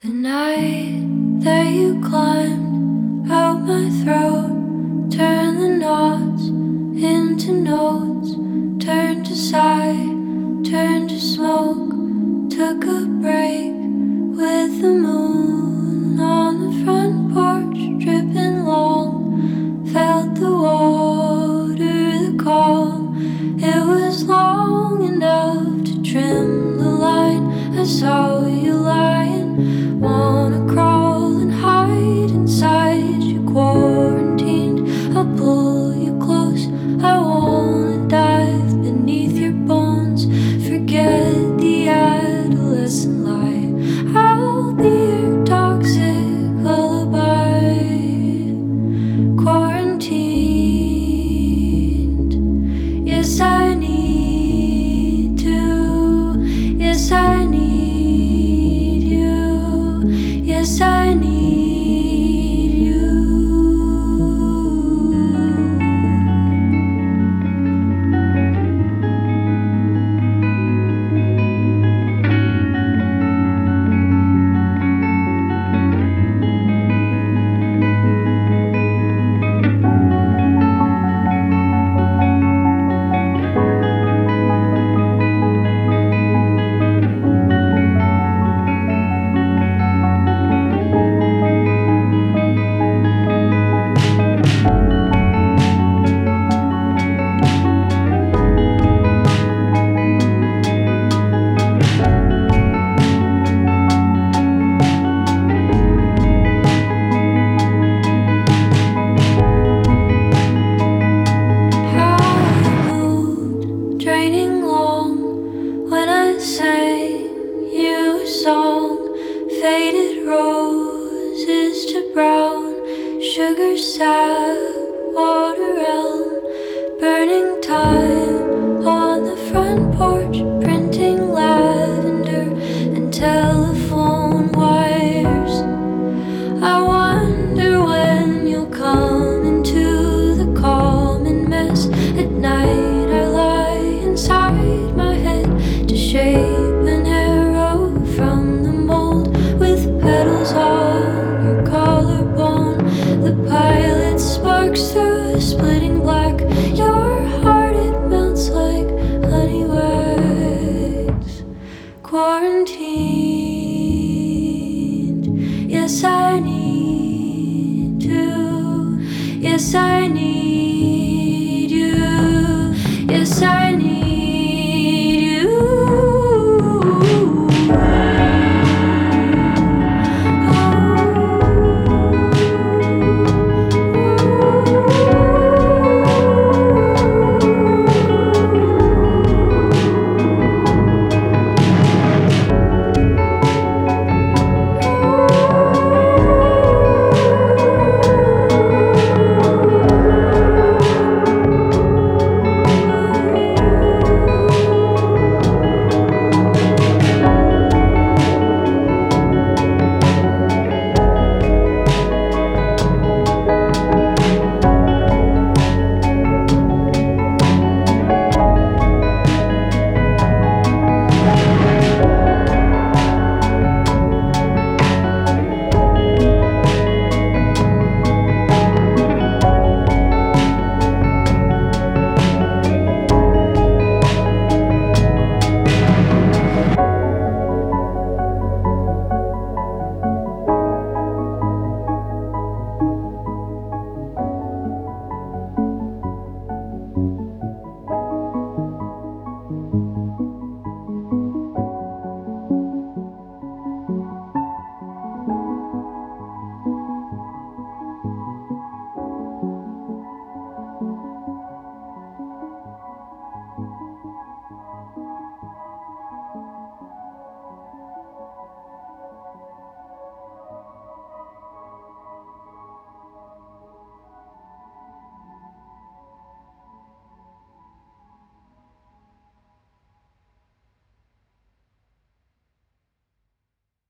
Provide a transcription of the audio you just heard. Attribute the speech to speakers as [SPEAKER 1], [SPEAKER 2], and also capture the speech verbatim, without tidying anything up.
[SPEAKER 1] The night that you climbed out my throat, turned the knots into notes, turned to sigh, turned to smoke, took a break with the moon on the front porch, dripping long, felt the water, the calm. It was long enough to trim the line. I saw you lying, wanna crawl and hide inside your quarantined. I'll pull you close, I wanna dive beneath your bones, forget the adolescent lie. I'll be your toxic lullaby, quarantined. Yes, I need to, yes, I need you, yes, I need you. Draining long when I sang you a song, faded roses to brown, sugar sap, water elm, burning time on the front porch, printing lavender and telephone wires. I wonder when you'll come into the calm and mess at night. Inside my head to shape an arrow from the mold with petals on your collarbone. The pilot sparks through a splitting black. Your heart, it melts like honey wax. Quarantined. Yes, I need to. Yes, I need